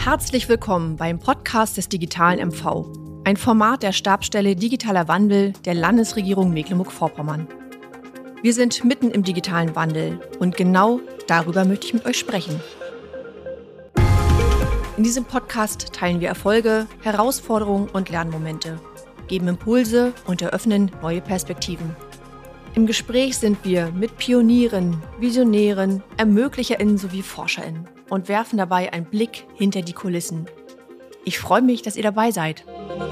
Herzlich willkommen beim Podcast des digitalen MV, ein Format der Stabsstelle Digitaler Wandel der Landesregierung Mecklenburg-Vorpommern. Wir sind mitten im digitalen Wandel und genau darüber möchte ich mit euch sprechen. In diesem Podcast teilen wir Erfolge, Herausforderungen und Lernmomente, geben Impulse und eröffnen neue Perspektiven. Im Gespräch sind wir mit Pionieren, Visionären, ErmöglicherInnen sowie ForscherInnen und werfen dabei einen Blick hinter die Kulissen. Ich freue mich, dass ihr dabei seid.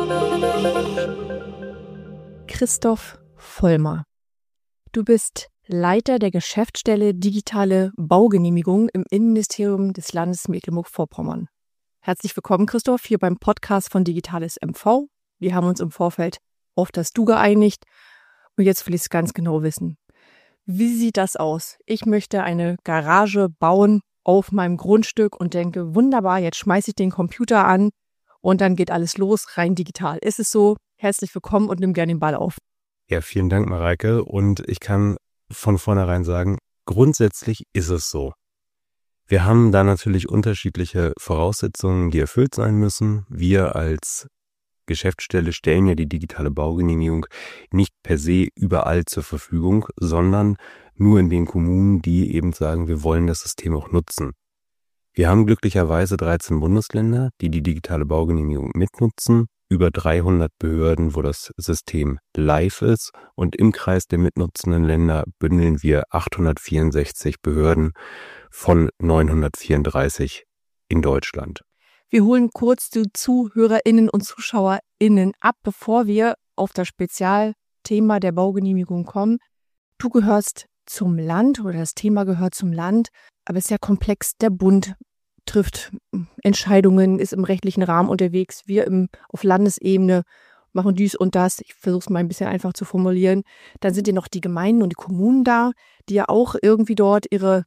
Christoph Vollmer. Du bist Leiter der Geschäftsstelle Digitale Baugenehmigung im Innenministerium des Landes Mecklenburg-Vorpommern. Herzlich willkommen, Christoph, hier beim Podcast von Digitales MV. Wir haben uns im Vorfeld auf das Du geeinigt. Und jetzt will ich es ganz genau wissen. Wie sieht das aus? Ich möchte eine Garage bauen auf meinem Grundstück und denke, wunderbar, jetzt schmeiße ich den Computer an und dann geht alles los, rein digital. Ist es so? Herzlich willkommen und nimm gerne den Ball auf. Ja, vielen Dank, Mareike. Und ich kann von vornherein sagen, grundsätzlich ist es so. Wir haben da natürlich unterschiedliche Voraussetzungen, die erfüllt sein müssen. Wir als Geschäftsstelle stellen ja die digitale Baugenehmigung nicht per se überall zur Verfügung, sondern nur in den Kommunen, die eben sagen, wir wollen das System auch nutzen. Wir haben glücklicherweise 13 Bundesländer, die die digitale Baugenehmigung mitnutzen, über 300 Behörden, wo das System live ist, und im Kreis der mitnutzenden Länder bündeln wir 864 Behörden von 934 in Deutschland. Wir holen kurz die ZuhörerInnen und ZuschauerInnen ab, bevor wir auf das Spezialthema der Baugenehmigung kommen. Du gehörst zum Land oder das Thema gehört zum Land, aber es ist ja komplex. Der Bund trifft Entscheidungen, ist im rechtlichen Rahmen unterwegs. Wir auf Landesebene machen dies und das. Ich versuche es mal ein bisschen einfach zu formulieren. Dann sind ja noch die Gemeinden und die Kommunen da, die ja auch irgendwie dort ihre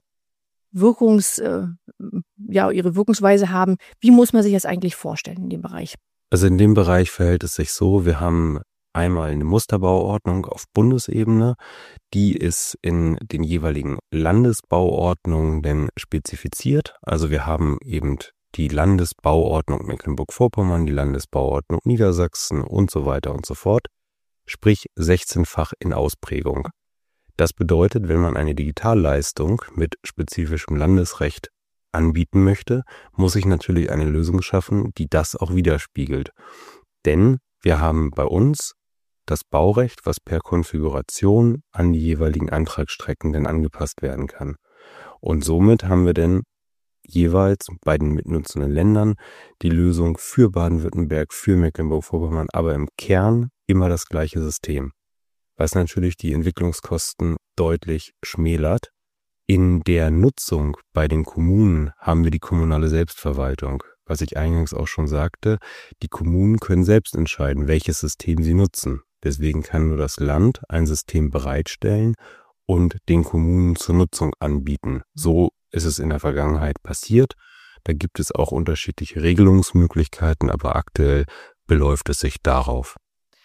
Wirkungsweise haben. Wie muss man sich das eigentlich vorstellen in dem Bereich? Also in dem Bereich verhält es sich so, wir haben einmal eine Musterbauordnung auf Bundesebene, die ist in den jeweiligen Landesbauordnungen denn spezifiziert. Also wir haben eben die Landesbauordnung Mecklenburg-Vorpommern, die Landesbauordnung Niedersachsen und so weiter und so fort, sprich 16-fach in Ausprägung. Das bedeutet, wenn man eine Digitalleistung mit spezifischem Landesrecht anbieten möchte, muss ich natürlich eine Lösung schaffen, die das auch widerspiegelt. Denn wir haben bei uns das Baurecht, was per Konfiguration an die jeweiligen Antragsstrecken denn angepasst werden kann. Und somit haben wir denn jeweils bei den mitnutzenden Ländern die Lösung für Baden-Württemberg, für Mecklenburg-Vorpommern, aber im Kern immer das gleiche System, was natürlich die Entwicklungskosten deutlich schmälert. In der Nutzung bei den Kommunen haben wir die kommunale Selbstverwaltung. Was ich eingangs auch schon sagte, die Kommunen können selbst entscheiden, welches System sie nutzen. Deswegen kann nur das Land ein System bereitstellen und den Kommunen zur Nutzung anbieten. So ist es in der Vergangenheit passiert. Da gibt es auch unterschiedliche Regelungsmöglichkeiten, aber aktuell beläuft es sich darauf.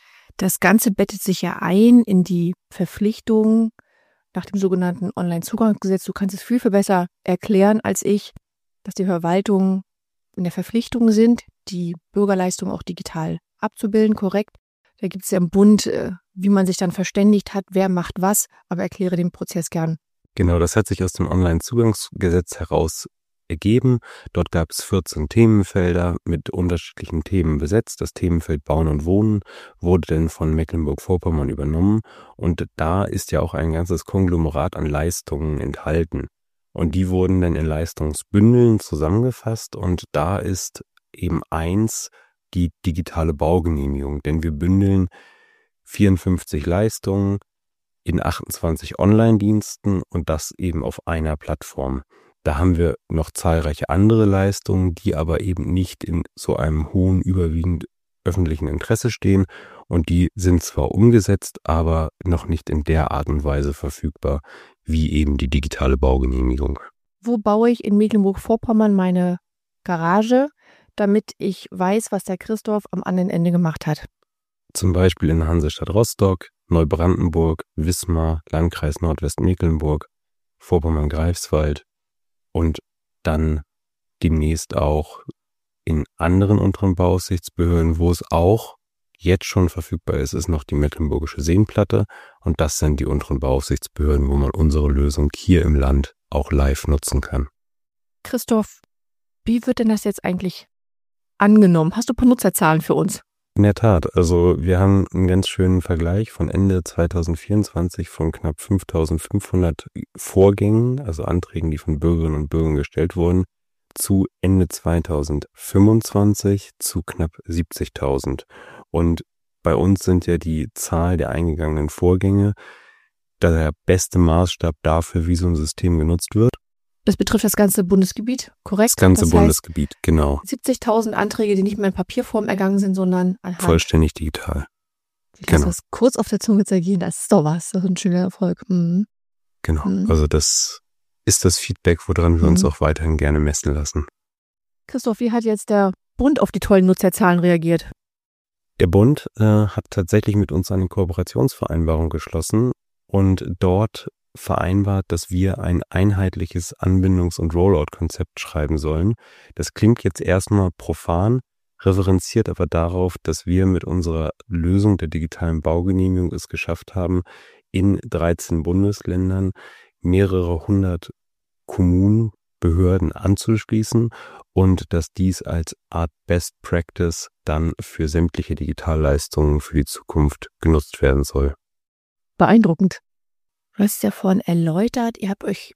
Das Ganze bettet sich ja ein in die Verpflichtung nach dem sogenannten Onlinezugangsgesetz. Du kannst es viel, viel besser erklären als ich, dass die Verwaltungen in der Verpflichtung sind, die Bürgerleistung auch digital abzubilden, korrekt. Da gibt es ja im Bund, wie man sich dann verständigt hat, wer macht was, aber erkläre den Prozess gern. Genau, das hat sich aus dem Onlinezugangsgesetz heraus ergeben. Dort gab es 14 Themenfelder mit unterschiedlichen Themen besetzt. Das Themenfeld Bauen und Wohnen wurde dann von Mecklenburg-Vorpommern übernommen und da ist ja auch ein ganzes Konglomerat an Leistungen enthalten. Und die wurden dann in Leistungsbündeln zusammengefasst und da ist eben eins die digitale Baugenehmigung, denn wir bündeln 54 Leistungen in 28 Online-Diensten und das eben auf einer Plattform. Da haben wir noch zahlreiche andere Leistungen, die aber eben nicht in so einem hohen, überwiegend öffentlichen Interesse stehen und die sind zwar umgesetzt, aber noch nicht in der Art und Weise verfügbar, wie eben die digitale Baugenehmigung. Wo baue ich in Mecklenburg-Vorpommern meine Garage, damit ich weiß, was der Christoph am anderen Ende gemacht hat? Zum Beispiel in Hansestadt Rostock, Neubrandenburg, Wismar, Landkreis Nordwestmecklenburg, Vorpommern-Greifswald und dann demnächst auch In anderen unteren Bauaufsichtsbehörden, wo es auch jetzt schon verfügbar ist noch die Mecklenburgische Seenplatte. Und das sind die unteren Bauaufsichtsbehörden, wo man unsere Lösung hier im Land auch live nutzen kann. Christoph, wie wird denn das jetzt eigentlich angenommen? Hast du ein paar Nutzerzahlen für uns? In der Tat, also wir haben einen ganz schönen Vergleich von Ende 2024 von knapp 5.500 Vorgängen, also Anträgen, die von Bürgerinnen und Bürgern gestellt wurden, zu Ende 2025 zu knapp 70.000. Und bei uns sind ja die Zahl der eingegangenen Vorgänge der beste Maßstab dafür, wie so ein System genutzt wird. Das betrifft das ganze Bundesgebiet, korrekt? Das ganze Bundesgebiet, genau. 70.000 Anträge, die nicht mehr in Papierform ergangen sind, sondern anhand. Vollständig digital. Ich lasse das kurz auf der Zunge zergehen, das ist doch was, das ist ein schöner Erfolg. Genau, also das ist das Feedback, woran wir uns auch weiterhin gerne messen lassen. Christoph, wie hat jetzt der Bund auf die tollen Nutzerzahlen reagiert? Der Bund hat tatsächlich mit uns eine Kooperationsvereinbarung geschlossen und dort vereinbart, dass wir ein einheitliches Anbindungs- und Rollout-Konzept schreiben sollen. Das klingt jetzt erstmal profan, referenziert aber darauf, dass wir mit unserer Lösung der digitalen Baugenehmigung es geschafft haben, in 13 Bundesländern mehrere hundert Kommunen, Behörden anzuschließen und dass dies als Art Best Practice dann für sämtliche Digitalleistungen für die Zukunft genutzt werden soll. Beeindruckend. Du hast es ja vorhin erläutert, ihr habt euch,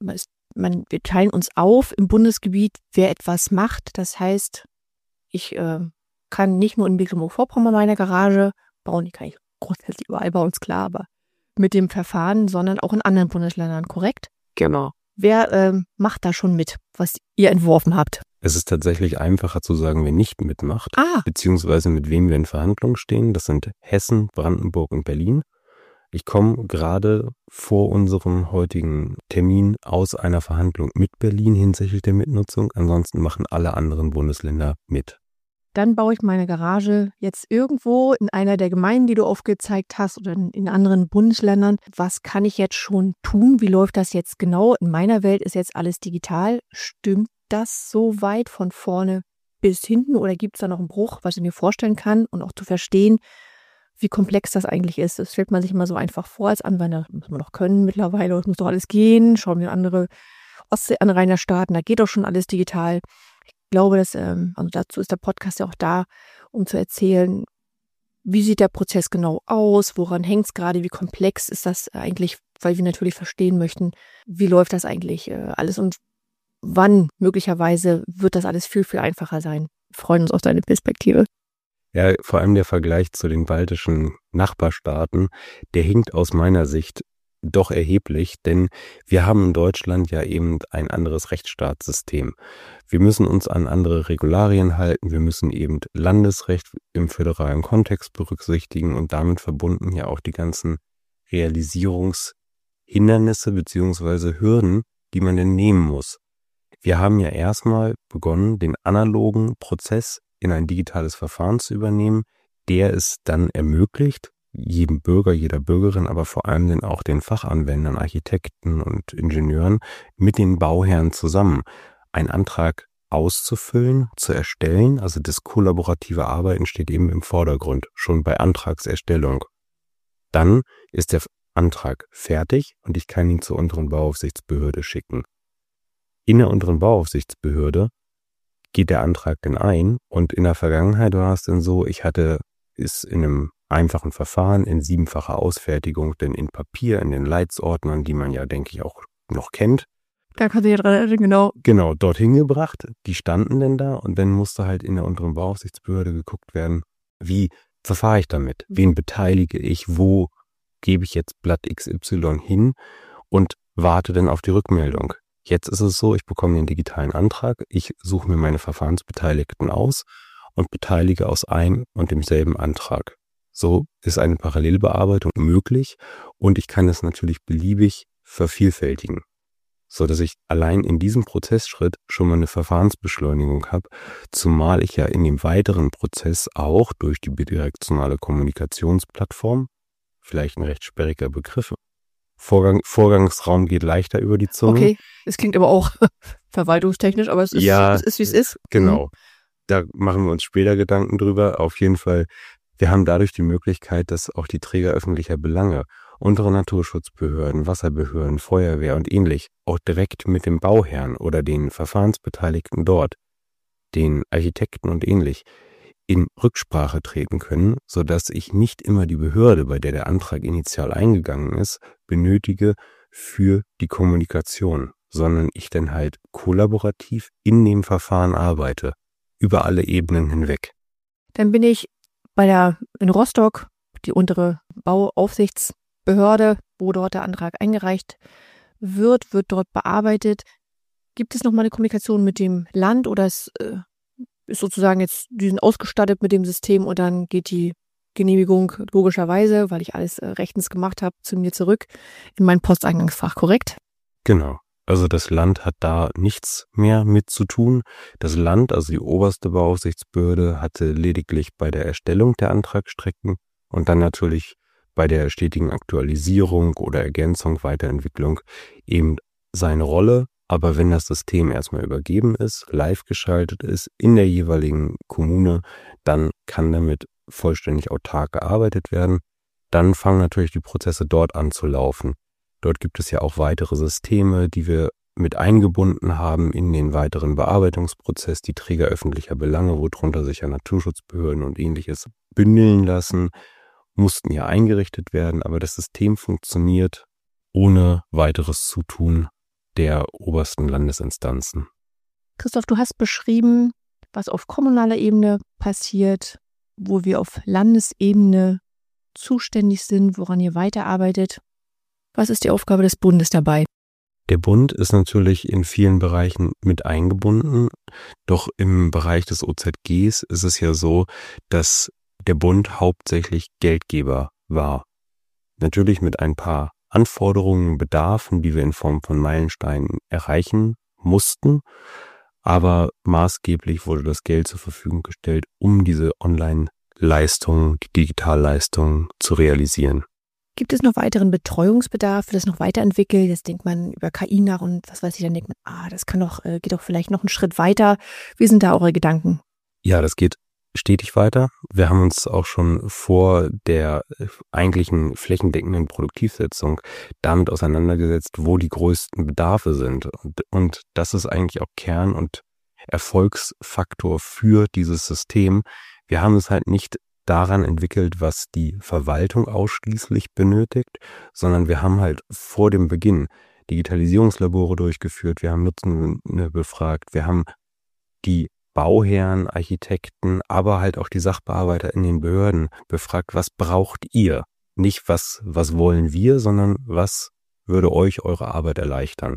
wir teilen uns auf im Bundesgebiet, wer etwas macht. Das heißt, ich kann nicht nur in Mecklenburg-Vorpommern meiner Garage bauen, die kann ich grundsätzlich überall bauen, ist klar, aber mit dem Verfahren, sondern auch in anderen Bundesländern, korrekt? Genau. Wer macht da schon mit, was ihr entworfen habt? Es ist tatsächlich einfacher zu sagen, wer nicht mitmacht, beziehungsweise mit wem wir in Verhandlungen stehen. Das sind Hessen, Brandenburg und Berlin. Ich komme gerade vor unserem heutigen Termin aus einer Verhandlung mit Berlin hinsichtlich der Mitnutzung. Ansonsten machen alle anderen Bundesländer mit. Dann baue ich meine Garage jetzt irgendwo in einer der Gemeinden, die du aufgezeigt hast, oder in anderen Bundesländern. Was kann ich jetzt schon tun? Wie läuft das jetzt genau? In meiner Welt ist jetzt alles digital. Stimmt das so weit von vorne bis hinten oder gibt es da noch einen Bruch, was ich mir vorstellen kann und auch zu verstehen, wie komplex das eigentlich ist? Das stellt man sich immer so einfach vor als Anwender. Das muss man doch können mittlerweile, das muss doch alles gehen. Schauen wir andere Ostseeanrainerstaaten, da geht doch schon alles digital. Ich glaube, also dazu ist der Podcast ja auch da, um zu erzählen, wie sieht der Prozess genau aus, woran hängt es gerade, wie komplex ist das eigentlich, weil wir natürlich verstehen möchten, wie läuft das eigentlich alles und wann möglicherweise wird das alles viel, viel einfacher sein. Wir freuen uns auf deine Perspektive. Ja, vor allem der Vergleich zu den baltischen Nachbarstaaten, der hinkt aus meiner Sicht doch erheblich, denn wir haben in Deutschland ja eben ein anderes Rechtsstaatssystem. Wir müssen uns an andere Regularien halten, wir müssen eben Landesrecht im föderalen Kontext berücksichtigen und damit verbunden ja auch die ganzen Realisierungshindernisse bzw. Hürden, die man denn nehmen muss. Wir haben ja erstmal begonnen, den analogen Prozess in ein digitales Verfahren zu übernehmen, der es dann ermöglicht, jedem Bürger, jeder Bürgerin, aber vor allem dann auch den Fachanwendern, Architekten und Ingenieuren mit den Bauherren zusammen einen Antrag auszufüllen, zu erstellen. Also das kollaborative Arbeiten steht eben im Vordergrund, schon bei Antragserstellung. Dann ist der Antrag fertig und ich kann ihn zur unteren Bauaufsichtsbehörde schicken. In der unteren Bauaufsichtsbehörde geht der Antrag denn ein und in der Vergangenheit war es dann so, ich hatte es in einem einfachen Verfahren in 7-facher Ausfertigung, denn in Papier, in den Leitsordnern, die man ja, denke ich, auch noch kennt. Da kann sich dran erinnern, genau. Genau, dorthin gebracht, die standen denn da und dann musste halt in der unteren Bauaufsichtsbehörde geguckt werden, wie verfahre ich damit, wen beteilige ich, wo gebe ich jetzt Blatt XY hin und warte dann auf die Rückmeldung. Jetzt ist es so, ich bekomme den digitalen Antrag, ich suche mir meine Verfahrensbeteiligten aus und beteilige aus einem und demselben Antrag. So ist eine Parallelbearbeitung möglich und ich kann es natürlich beliebig vervielfältigen, so dass ich allein in diesem Prozessschritt schon mal eine Verfahrensbeschleunigung habe, zumal ich ja in dem weiteren Prozess auch durch die bidirektionale Kommunikationsplattform, vielleicht ein recht sperriger Begriff, Vorgangsraum geht leichter über die Zunge. Okay, es klingt aber auch verwaltungstechnisch, aber es ist, ja, es ist wie es ist. Genau. Da machen wir uns später Gedanken drüber. Auf jeden Fall, wir haben dadurch die Möglichkeit, dass auch die Träger öffentlicher Belange, unsere Naturschutzbehörden, Wasserbehörden, Feuerwehr und ähnlich, auch direkt mit dem Bauherrn oder den Verfahrensbeteiligten dort, den Architekten und ähnlich, in Rücksprache treten können, sodass ich nicht immer die Behörde, bei der der Antrag initial eingegangen ist, benötige für die Kommunikation, sondern ich dann halt kollaborativ in dem Verfahren arbeite, über alle Ebenen hinweg. Dann bin ich in Rostock, die untere Bauaufsichtsbehörde, wo dort der Antrag eingereicht wird dort bearbeitet. Gibt es nochmal eine Kommunikation mit dem Land oder ist sozusagen jetzt, die sind ausgestattet mit dem System und dann geht die Genehmigung logischerweise, weil ich alles rechtens gemacht habe, zu mir zurück in mein Posteingangsfach, korrekt? Genau. Also das Land hat da nichts mehr mit zu tun. Das Land, also die oberste Bauaufsichtsbehörde, hatte lediglich bei der Erstellung der Antragsstrecken und dann natürlich bei der stetigen Aktualisierung oder Ergänzung, Weiterentwicklung eben seine Rolle. Aber wenn das System erstmal übergeben ist, live geschaltet ist in der jeweiligen Kommune, dann kann damit vollständig autark gearbeitet werden. Dann fangen natürlich die Prozesse dort an zu laufen. Dort gibt es ja auch weitere Systeme, die wir mit eingebunden haben in den weiteren Bearbeitungsprozess, die Träger öffentlicher Belange, worunter sich ja Naturschutzbehörden und ähnliches bündeln lassen, mussten ja eingerichtet werden, aber das System funktioniert ohne weiteres Zutun der obersten Landesinstanzen. Christoph, du hast beschrieben, was auf kommunaler Ebene passiert, wo wir auf Landesebene zuständig sind, woran ihr weiterarbeitet. Was ist die Aufgabe des Bundes dabei? Der Bund ist natürlich in vielen Bereichen mit eingebunden, doch im Bereich des OZGs ist es ja so, dass der Bund hauptsächlich Geldgeber war. Natürlich mit ein paar Anforderungen, Bedarfen, die wir in Form von Meilensteinen erreichen mussten, aber maßgeblich wurde das Geld zur Verfügung gestellt, um diese Online-Leistung, die Digitalleistung zu realisieren. Gibt es noch weiteren Betreuungsbedarf, wird das noch weiterentwickelt? Jetzt denkt man über KI nach und was weiß ich, dann denkt man, das kann doch, geht doch vielleicht noch einen Schritt weiter. Wie sind da eure Gedanken? Ja, das geht stetig weiter. Wir haben uns auch schon vor der eigentlichen flächendeckenden Produktivsetzung damit auseinandergesetzt, wo die größten Bedarfe sind. Und das ist eigentlich auch Kern und Erfolgsfaktor für dieses System. Wir haben es halt nicht daran entwickelt, was die Verwaltung ausschließlich benötigt, sondern wir haben halt vor dem Beginn Digitalisierungslabore durchgeführt, wir haben Nutzende befragt, wir haben die Bauherren, Architekten, aber halt auch die Sachbearbeiter in den Behörden befragt, was braucht ihr? Nicht was wollen wir, sondern was würde euch eure Arbeit erleichtern?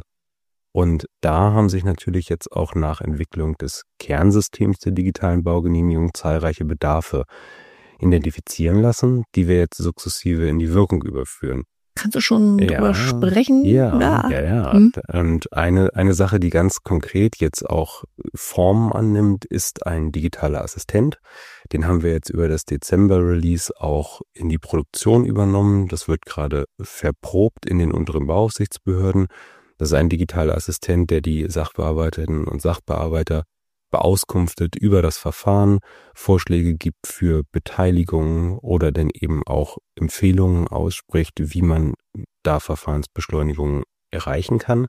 Und da haben sich natürlich jetzt auch nach Entwicklung des Kernsystems der digitalen Baugenehmigung zahlreiche Bedarfe identifizieren lassen, die wir jetzt sukzessive in die Wirkung überführen. Kannst du schon drüber sprechen? Ja. Und eine Sache, die ganz konkret jetzt auch Form annimmt, ist ein digitaler Assistent. Den haben wir jetzt über das Dezember-Release auch in die Produktion übernommen. Das wird gerade verprobt in den unteren Bauaufsichtsbehörden. Das ist ein digitaler Assistent, der die Sachbearbeiterinnen und Sachbearbeiter beauskunftet über das Verfahren, Vorschläge gibt für Beteiligung oder dann eben auch Empfehlungen ausspricht, wie man da Verfahrensbeschleunigungen erreichen kann.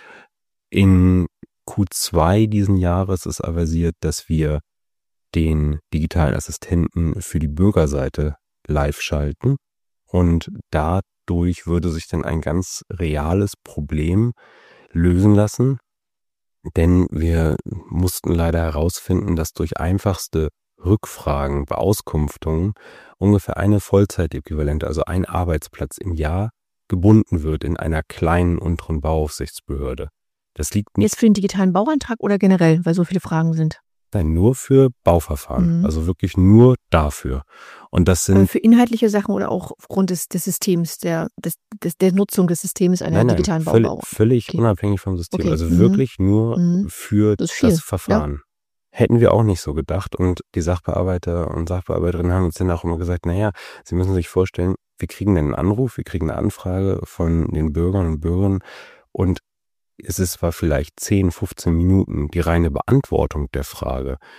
In Q2 diesen Jahres ist avisiert, dass wir den digitalen Assistenten für die Bürgerseite live schalten und dadurch würde sich dann ein ganz reales Problem lösen lassen. Denn wir mussten leider herausfinden, dass durch einfachste Rückfragen, Beauskunftungen ungefähr eine Vollzeitäquivalente, also ein Arbeitsplatz im Jahr, gebunden wird in einer kleinen unteren Bauaufsichtsbehörde. Das liegt nicht jetzt für den digitalen Bauantrag oder generell, weil so viele Fragen sind? Nein, nur für Bauverfahren, also wirklich nur dafür. Und das sind für inhaltliche Sachen oder auch aufgrund des Systems, der Nutzung des Systems einer digitalen Baubauer? Völlig unabhängig vom System, Okay. also wirklich nur für Das ist viel. das Verfahren. Hätten wir auch nicht so gedacht und die Sachbearbeiter und Sachbearbeiterinnen haben uns dann auch immer gesagt, naja, Sie müssen sich vorstellen, wir kriegen einen Anruf, wir kriegen eine Anfrage von den Bürgern und Bürgerinnen und es war vielleicht 10, 15 Minuten die reine Beantwortung der Frage.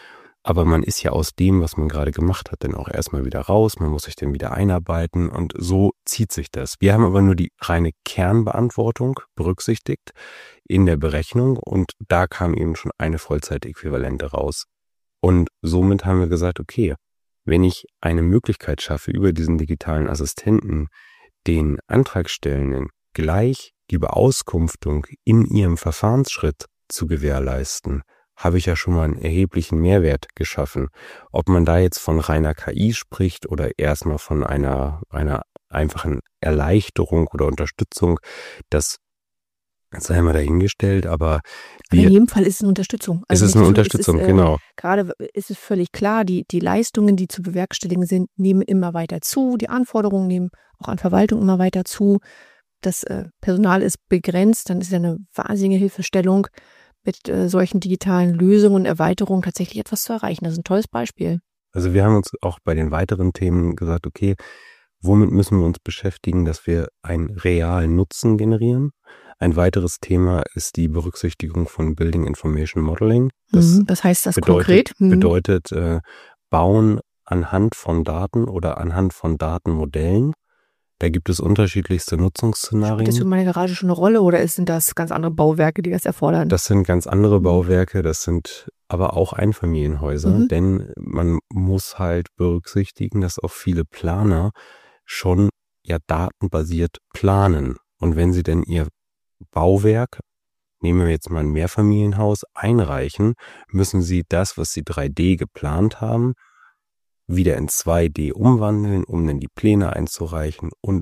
Aber man ist ja aus dem, was man gerade gemacht hat, dann auch erstmal wieder raus. Man muss sich dann wieder einarbeiten und so zieht sich das. Wir haben aber nur die reine Kernbeantwortung berücksichtigt in der Berechnung und da kam eben schon eine Vollzeitäquivalente raus. Und somit haben wir gesagt, okay, wenn ich eine Möglichkeit schaffe, über diesen digitalen Assistenten den Antragstellenden gleich die Beauskunftung in ihrem Verfahrensschritt zu gewährleisten, habe ich ja schon mal einen erheblichen Mehrwert geschaffen. Ob man da jetzt von reiner KI spricht oder erstmal von einer einfachen Erleichterung oder Unterstützung, das sei mal dahingestellt, aber in jedem Fall ist es eine Unterstützung. Es ist eine Unterstützung, genau. Gerade ist es völlig klar, die Leistungen, die zu bewerkstelligen sind, nehmen immer weiter zu. Die Anforderungen nehmen auch an Verwaltung immer weiter zu. Das Personal ist begrenzt, dann ist ja eine wahnsinnige Hilfestellung, mit solchen digitalen Lösungen und Erweiterungen tatsächlich etwas zu erreichen. Das ist ein tolles Beispiel. Also wir haben uns auch bei den weiteren Themen gesagt, okay, womit müssen wir uns beschäftigen, dass wir einen realen Nutzen generieren? Ein weiteres Thema ist die Berücksichtigung von Building Information Modeling. Was heißt das konkret? Bedeutet Bauen anhand von Daten oder anhand von Datenmodellen. Da gibt es unterschiedlichste Nutzungsszenarien. Spielt das für meine Garage schon eine Rolle oder sind das ganz andere Bauwerke, die das erfordern? Das sind ganz andere Bauwerke, das sind aber auch Einfamilienhäuser, denn man muss halt berücksichtigen, dass auch viele Planer schon ja datenbasiert planen. Und wenn sie denn ihr Bauwerk, nehmen wir jetzt mal ein Mehrfamilienhaus, einreichen, müssen sie das, was sie 3D geplant haben, wieder in 2D umwandeln, um dann die Pläne einzureichen und.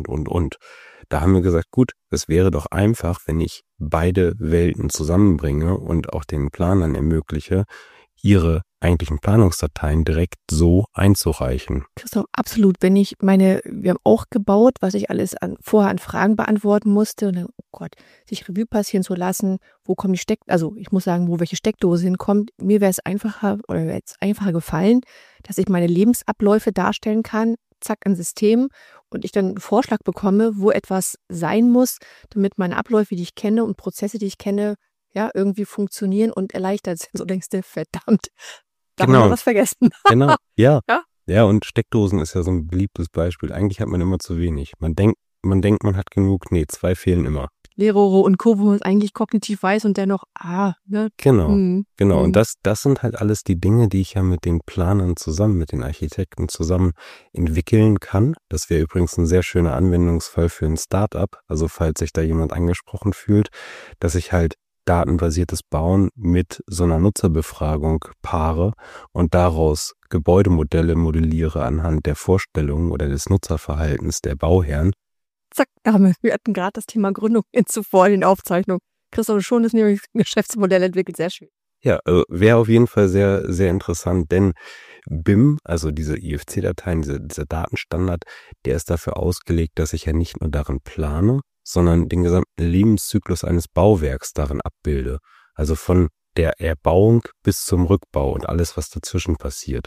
Da haben wir gesagt, gut, es wäre doch einfach, wenn ich beide Welten zusammenbringe und auch den Planern ermögliche, ihre eigentlichen Planungsdateien direkt so einzureichen. Christoph, absolut. Wir haben auch gebaut, was ich alles vorher an Fragen beantworten musste und dann, oh Gott, sich Revue passieren zu lassen, wo kommen ich muss sagen, wo welche Steckdose hinkommt. Mir wäre es einfacher gefallen, dass ich meine Lebensabläufe darstellen kann, zack, ein System und ich dann einen Vorschlag bekomme, wo etwas sein muss, damit meine Abläufe, die ich kenne und Prozesse, die ich kenne, ja, irgendwie funktionieren und erleichtert sind. So denkst du, verdammt, da haben wir was vergessen. Genau, ja. Ja. Ja, und Steckdosen ist ja so ein beliebtes Beispiel. Eigentlich hat man immer zu wenig. Man denkt, man hat genug. Nee, 2 fehlen immer. Leerrohre und Co., wo man es eigentlich kognitiv weiß und dennoch, ne? Genau. Und das sind halt alles die Dinge, die ich ja mit den Planern zusammen, mit den Architekten zusammen entwickeln kann. Das wäre übrigens ein sehr schöner Anwendungsfall für ein Startup. Also falls sich da jemand angesprochen fühlt, dass ich halt datenbasiertes Bauen mit so einer Nutzerbefragung paare und daraus Gebäudemodelle modelliere anhand der Vorstellungen oder des Nutzerverhaltens der Bauherren. Zack, wir hatten gerade das Thema Gründung zuvor in den Aufzeichnungen. Christoph, schon ist nämlich ein Geschäftsmodell entwickelt, sehr schön. Ja, wäre auf jeden Fall sehr, sehr interessant, denn BIM, also diese IFC-Dateien, dieser Datenstandard, der ist dafür ausgelegt, dass ich ja nicht nur darin plane, sondern den gesamten Lebenszyklus eines Bauwerks darin abbilde. Also von der Erbauung bis zum Rückbau und alles, was dazwischen passiert.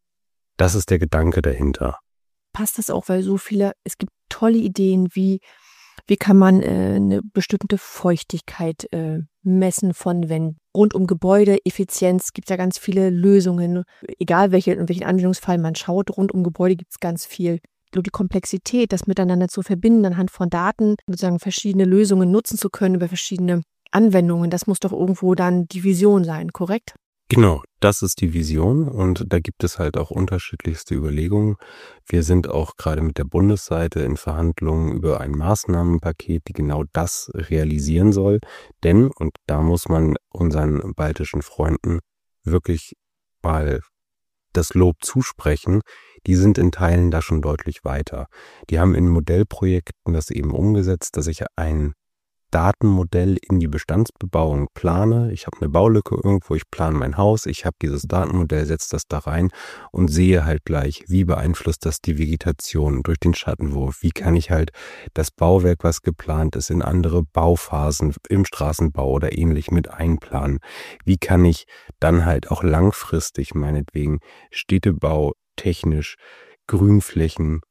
Das ist der Gedanke dahinter. Passt das auch, weil es gibt tolle Ideen, wie kann man eine bestimmte Feuchtigkeit messen von wenn rund um Gebäude, Effizienz, gibt es ja ganz viele Lösungen, egal in welchen Anwendungsfall man schaut, rund um Gebäude gibt es ganz viel. Die Komplexität, das miteinander zu verbinden, anhand von Daten, sozusagen verschiedene Lösungen nutzen zu können über verschiedene Anwendungen, das muss doch irgendwo dann die Vision sein, korrekt? Genau, das ist die Vision und da gibt es halt auch unterschiedlichste Überlegungen. Wir sind auch gerade mit der Bundesseite in Verhandlungen über ein Maßnahmenpaket, die genau das realisieren soll. Denn, und da muss man unseren baltischen Freunden wirklich mal das Lob zusprechen, die sind in Teilen da schon deutlich weiter. Die haben in Modellprojekten das eben umgesetzt, dass ich ein Datenmodell in die Bestandsbebauung plane. Ich habe eine Baulücke irgendwo, ich plane mein Haus, ich habe dieses Datenmodell, setze das da rein und sehe halt gleich, wie beeinflusst das die Vegetation durch den Schattenwurf. Wie kann ich halt das Bauwerk, was geplant ist, in andere Bauphasen im Straßenbau oder ähnlich mit einplanen. Wie kann ich dann halt auch langfristig meinetwegen Städtebau technisch Grünflächen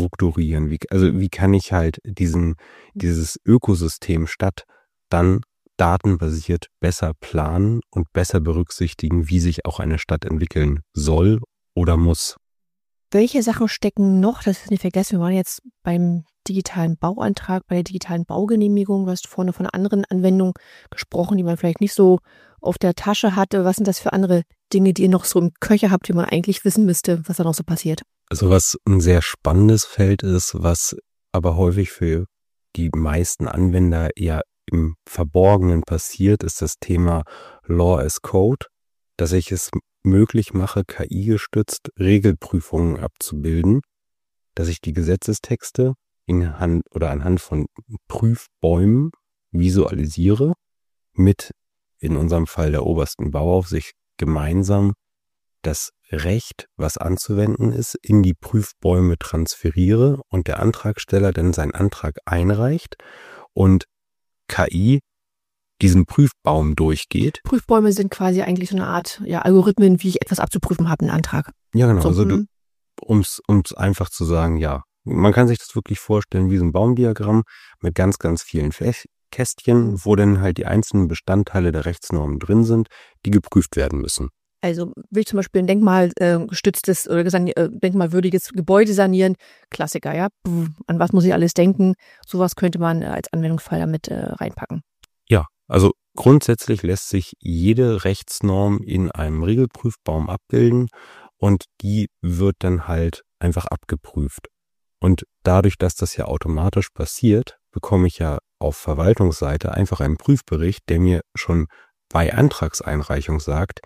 strukturieren, wie kann ich halt dieses Ökosystem Stadt dann datenbasiert besser planen und besser berücksichtigen, wie sich auch eine Stadt entwickeln soll oder muss. Welche Sachen stecken noch, das ist nicht vergessen, wir waren jetzt beim digitalen Bauantrag, bei der digitalen Baugenehmigung, du hast vorne von einer anderen Anwendung gesprochen, die man vielleicht nicht so auf der Tasche hatte. Was sind das für andere Dinge, die ihr noch so im Köcher habt, die man eigentlich wissen müsste, was da noch so passiert? Also was ein sehr spannendes Feld ist, was aber häufig für die meisten Anwender eher im Verborgenen passiert, ist das Thema Law as Code, dass ich es möglich mache, KI-gestützt Regelprüfungen abzubilden, dass ich die Gesetzestexte anhand von Prüfbäumen visualisiere, mit in unserem Fall der obersten Bauaufsicht gemeinsam das Recht, was anzuwenden ist, in die Prüfbäume transferiere und der Antragsteller dann seinen Antrag einreicht und KI diesen Prüfbaum durchgeht. Prüfbäume sind quasi eigentlich so eine Art Algorithmen, wie ich etwas abzuprüfen habe, einen Antrag. Ja, genau. So, Also um's einfach zu sagen, ja, man kann sich das wirklich vorstellen wie so ein Baumdiagramm mit ganz, ganz vielen Kästchen, wo dann halt die einzelnen Bestandteile der Rechtsnormen drin sind, die geprüft werden müssen. Also will ich zum Beispiel ein denkmalgestütztes oder denkmalwürdiges Gebäude sanieren, Klassiker, ja. An was muss ich alles denken? Sowas könnte man als Anwendungsfall damit reinpacken. Ja, also grundsätzlich lässt sich jede Rechtsnorm in einem Regelprüfbaum abbilden und die wird dann halt einfach abgeprüft. Und dadurch, dass das ja automatisch passiert, bekomme ich ja auf Verwaltungsseite einfach einen Prüfbericht, der mir schon bei Antragseinreichung sagt,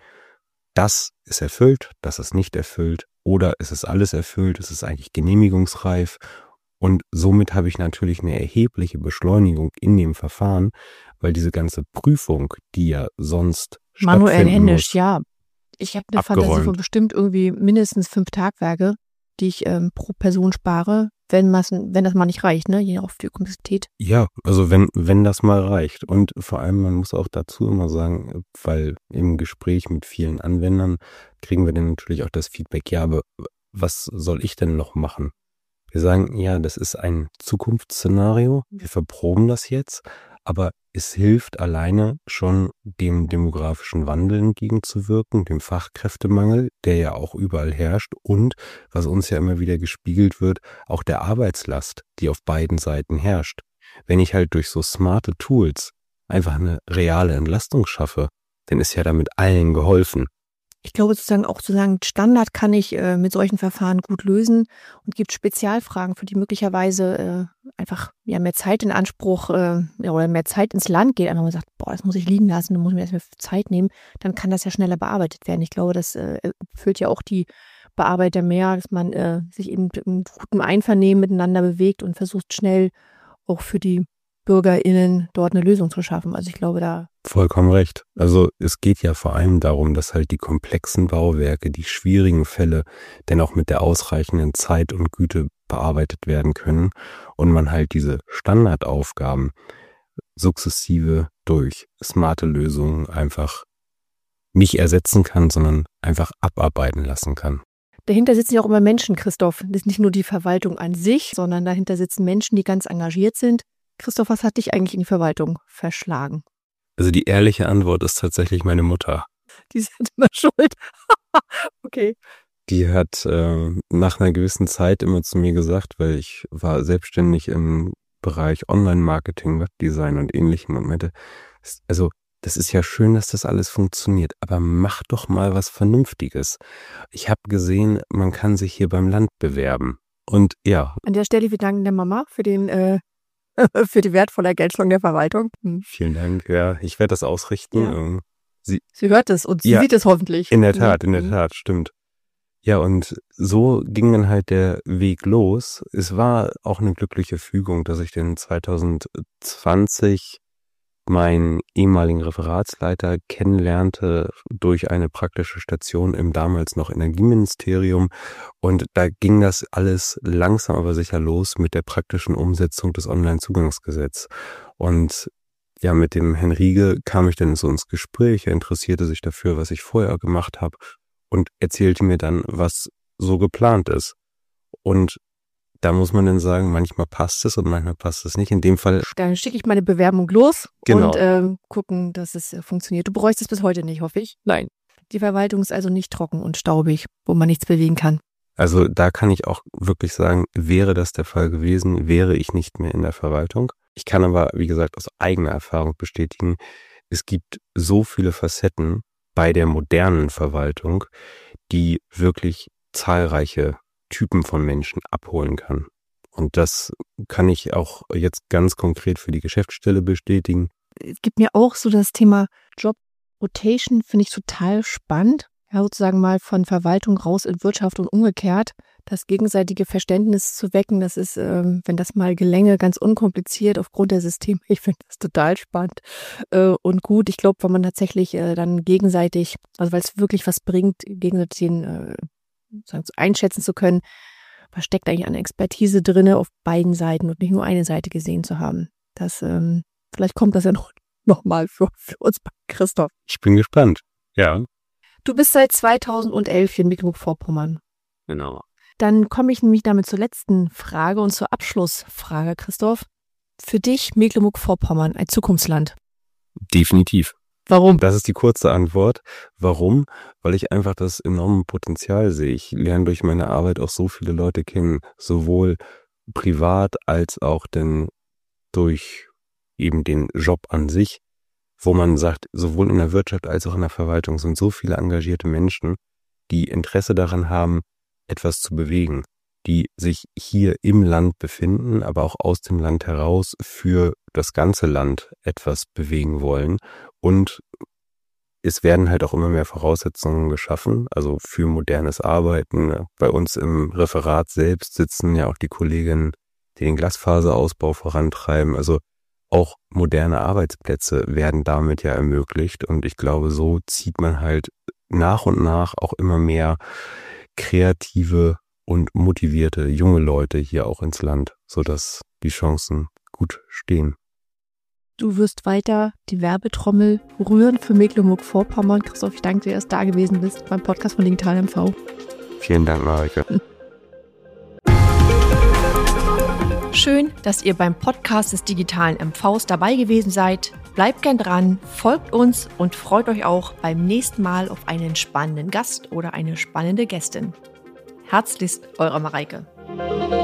das ist erfüllt, das ist nicht erfüllt oder es ist alles erfüllt, es ist eigentlich genehmigungsreif und somit habe ich natürlich eine erhebliche Beschleunigung in dem Verfahren, weil diese ganze Prüfung, die ja sonst manuell händisch, muss, ja. Ich habe eine Fantasie von bestimmt irgendwie mindestens 5 Tagwerke, die ich pro Person spare, wenn das mal nicht reicht, ne, je nach die Komplexität. Ja, also wenn das mal reicht. Und vor allem, man muss auch dazu immer sagen, weil im Gespräch mit vielen Anwendern kriegen wir dann natürlich auch das Feedback, ja, aber was soll ich denn noch machen? Wir sagen, ja, das ist ein Zukunftsszenario, wir verproben das jetzt, aber es hilft alleine schon, dem demografischen Wandel entgegenzuwirken, dem Fachkräftemangel, der ja auch überall herrscht und, was uns ja immer wieder gespiegelt wird, auch der Arbeitslast, die auf beiden Seiten herrscht. Wenn ich halt durch so smarte Tools einfach eine reale Entlastung schaffe, dann ist ja damit allen geholfen. Ich glaube sozusagen, Standard kann ich mit solchen Verfahren gut lösen und gibt Spezialfragen, für die möglicherweise einfach mehr Zeit in Anspruch oder mehr Zeit ins Land geht. Einfach mal sagt, das muss ich liegen lassen, da muss ich mir erstmal Zeit nehmen, dann kann das ja schneller bearbeitet werden. Ich glaube, das erfüllt ja auch die Bearbeiter mehr, dass man sich eben im guten Einvernehmen miteinander bewegt und versucht schnell auch für die BürgerInnen dort eine Lösung zu schaffen. Also ich glaube, da vollkommen recht. Also es geht ja vor allem darum, dass halt die komplexen Bauwerke, die schwierigen Fälle, denn auch mit der ausreichenden Zeit und Güte bearbeitet werden können und man halt diese Standardaufgaben sukzessive durch smarte Lösungen einfach nicht ersetzen kann, sondern einfach abarbeiten lassen kann. Dahinter sitzen ja auch immer Menschen, Christoph. Das ist nicht nur die Verwaltung an sich, sondern dahinter sitzen Menschen, die ganz engagiert sind. Christoph, was hat dich eigentlich in die Verwaltung verschlagen? Also die ehrliche Antwort ist tatsächlich meine Mutter. Die sind immer schuld. Okay. Die hat nach einer gewissen Zeit immer zu mir gesagt, weil ich war selbstständig im Bereich Online-Marketing, Webdesign und Ähnlichem und meinte, also das ist ja schön, dass das alles funktioniert, aber mach doch mal was Vernünftiges. Ich habe gesehen, man kann sich hier beim Land bewerben. Und ja. An der Stelle, wir danken der Mama für für die wertvolle Ergänzung der Verwaltung. Vielen Dank, ja. Ich werde das ausrichten. Ja. Sie hört es und sie sieht es hoffentlich. In der Tat, stimmt. Ja, und so ging dann halt der Weg los. Es war auch eine glückliche Fügung, dass ich dann 2020 meinen ehemaligen Referatsleiter kennenlernte durch eine praktische Station im damals noch Energieministerium. Und da ging das alles langsam aber sicher los mit der praktischen Umsetzung des Onlinezugangsgesetzes. Und ja, mit dem Herrn Riege kam ich dann so ins Gespräch. Er interessierte sich dafür, was ich vorher gemacht habe und erzählte mir dann, was so geplant ist. Und Da muss man dann sagen, manchmal passt es und manchmal passt es nicht. In dem Fall. Dann schicke ich meine Bewerbung los Genau. Und gucken, dass es funktioniert. Du bereust es bis heute nicht, hoffe ich. Nein. Die Verwaltung ist also nicht trocken und staubig, wo man nichts bewegen kann. Also da kann ich auch wirklich sagen, wäre das der Fall gewesen, wäre ich nicht mehr in der Verwaltung. Ich kann aber, wie gesagt, aus eigener Erfahrung bestätigen, es gibt so viele Facetten bei der modernen Verwaltung, die wirklich zahlreiche Typen von Menschen abholen kann. Und das kann ich auch jetzt ganz konkret für die Geschäftsstelle bestätigen. Es gibt mir auch so das Thema Job Rotation, finde ich total spannend. Ja, sozusagen mal von Verwaltung raus in Wirtschaft und umgekehrt. Das gegenseitige Verständnis zu wecken, das ist, wenn das mal gelänge, ganz unkompliziert aufgrund der Systeme. Ich finde das total spannend und gut. Ich glaube, wenn man tatsächlich dann gegenseitig, also weil es wirklich was bringt, gegenseitig den einschätzen zu können, was steckt eigentlich an Expertise drin auf beiden Seiten und nicht nur eine Seite gesehen zu haben. Das, vielleicht kommt das ja noch mal für uns bei Christoph. Ich bin gespannt. Ja. Du bist seit 2011 hier in Mecklenburg-Vorpommern. Genau. Dann komme ich nämlich damit zur letzten Frage und zur Abschlussfrage, Christoph. Für dich Mecklenburg-Vorpommern ein Zukunftsland? Definitiv. Warum? Das ist die kurze Antwort. Warum? Weil ich einfach das enorme Potenzial sehe. Ich lerne durch meine Arbeit auch so viele Leute kennen, sowohl privat als auch denn durch eben den Job an sich, wo man sagt, sowohl in der Wirtschaft als auch in der Verwaltung sind so viele engagierte Menschen, die Interesse daran haben, etwas zu bewegen, die sich hier im Land befinden, aber auch aus dem Land heraus für das ganze Land etwas bewegen wollen. Und es werden halt auch immer mehr Voraussetzungen geschaffen, also für modernes Arbeiten. Bei uns im Referat selbst sitzen ja auch die Kolleginnen, die den Glasfaserausbau vorantreiben. Also auch moderne Arbeitsplätze werden damit ja ermöglicht. Und ich glaube, so zieht man halt nach und nach auch immer mehr kreative und motivierte junge Leute hier auch ins Land, sodass die Chancen gut stehen. Du wirst weiter die Werbetrommel rühren für Mecklenburg-Vorpommern. Christoph, ich danke dir, dass du da gewesen bist beim Podcast von Digital MV. Vielen Dank, Marike. Schön, dass ihr beim Podcast des digitalen MVs dabei gewesen seid. Bleibt gern dran, folgt uns und freut euch auch beim nächsten Mal auf einen spannenden Gast oder eine spannende Gästin. Herzlichst, eure Mareike.